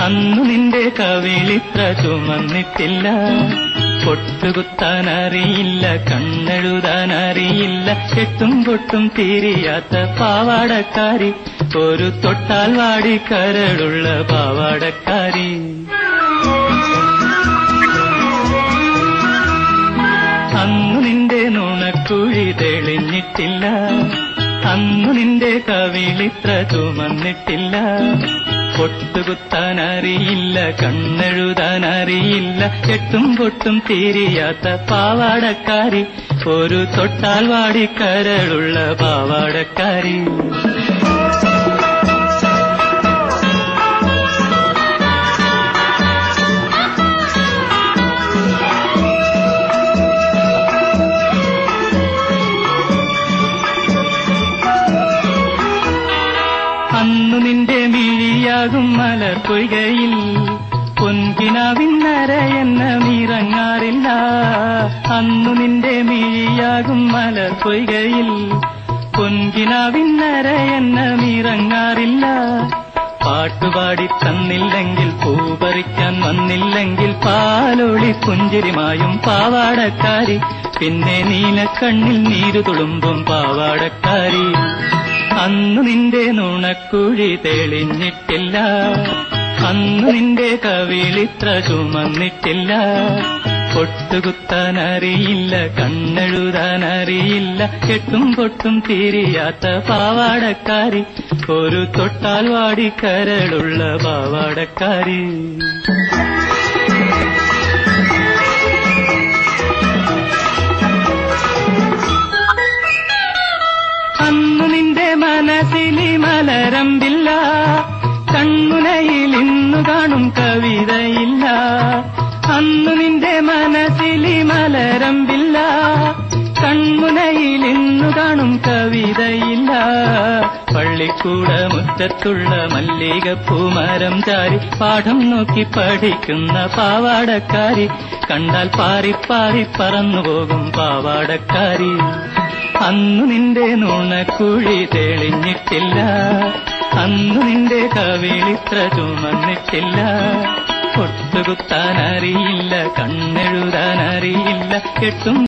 അന്നു നിന്റെ കവിളിത്ര ചുമന്നിട്ടില്ല. പൊട്ടുകുത്താനറിയില്ല, കണ്ണെഴുതാനറിയില്ല, കെട്ടും പൊട്ടും തീരിയാത്ത പാവാടക്കാരി, ഒരു തൊട്ടാൽ വാടി കരളുള്ള പാവാടക്കാരി. അന്നു നിന്റെ നുണക്കുഴി തെളിഞ്ഞിട്ടില്ല, അന്നു നിന്റെ കവിളിത്ര ചുമന്നിട്ടില്ല. പൊട്ടുകുത്താനറിയില്ല, കണ്ണെഴുതാനറിയില്ല, കെട്ടും പൊട്ടും തീരിയാത്ത പാവാടക്കാരി, ഒരു തൊട്ടാൽ വാടി കരളുള്ള പാവാടക്കാരി. അന്നു നിന്റെ മിഴിയാകും മലർപ്പൊയ്കയിൽ പൊൻകിനാവിന്നരയെന്ന മീറങ്ങാറില്ല. അന്നു നിന്റെ മിഴിയാകും മലർപ്പൊയ്കയിൽ പൊൻകിനാവിന്നരയെന്ന മീറങ്ങാറില്ല. പാട്ടുപാടി തന്നില്ലെങ്കിൽ, പൂപറിക്കാൻ വന്നില്ലെങ്കിൽ, പാലൊളി പുഞ്ചിരിമായും പാവാടക്കാരി, പിന്നെ നീലക്കണ്ണിൽ നീരു തുളുമ്പും പാവാടക്കാരി. അന്നു നിന്റെ നുണക്കുഴി തെളിഞ്ഞിട്ടില്ല, അന്നു നിന്റെ കവിളിത്ര ചുമന്നിട്ടില്ല. പൊട്ടുകുത്താനറിയില്ല, കണ്ണെഴുതാനറിയില്ല, കെട്ടും പൊട്ടും തീരിയാത്ത പാവാടക്കാരി, ഒരു തൊട്ടാൽ വാടി കരളുള്ള പാവാടക്കാരി. അന്നു നിന്റെ മനസ്സിലി മലരമ്പില്ല, കൺമുനയിൽ ഇന്നു കാണും കവിതയില്ല. അന്നു നിന്റെ മനസ്സിലി മലരമ്പില്ല, കൺമുനയിൽ ഇന്നു കാണും കവിതയില്ല. പള്ളിക്കൂട മുറ്റത്തുള്ള മല്ലികപ്പൂമരം ചാരി പാഠം നോക്കി പഠിക്കുന്ന പാവാടക്കാരി, കണ്ടാൽ പാറി പാറി പറന്നുപോകും പാവാടക്കാരി. അന്നു നിന്റെ നുണക്കുഴി തെളിഞ്ഞിട്ടില്ല, അന്നു നിന്റെ കവിളിത്ര ചുമന്നിട്ടില്ല. പൊട്ടുകുത്താനറിയില്ല, കണ്ണെഴുതാനറിയില്ല, കെട്ടും